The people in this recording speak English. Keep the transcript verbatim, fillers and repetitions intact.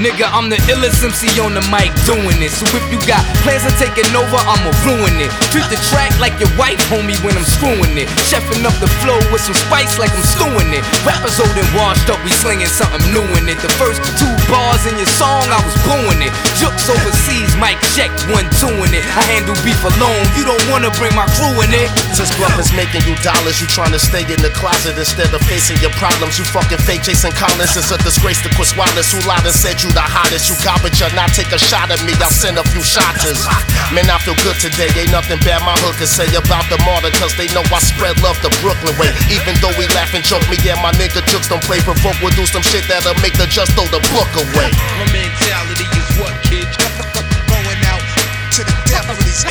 Nigga, I'm the illest M C on the mic doing it. So if you got plans of taking over, I'ma ruin it. Treat the track like your wife, homie, when I'm screwing it. Chefing up the flow with some spice like I'm stewing it. Rappers old and washed up, we slinging something new in it. The first two bars in your song, I was booing it. Jukes overseas, mic check, one, two in it. I handle beef alone, you don't wanna bring my crew in it. Since brothers making you dollars, you trying to stay in the closet instead of facing your problems. You fucking fake Jason Collins. It's a disgrace to Chris Wallace, who lied and said you the hottest. You garbage or not, take a shot at me, I'll send a few shotters. Man, I feel good today, ain't nothing bad my hood can say about the martyr, cause they know I spread love the Brooklyn way. Even though we laugh and joke, me and my nigga Jukes don't play provoke. We'll do some shit that'll make the just throw the book away. My mentality is what, kid? Going out to the death for these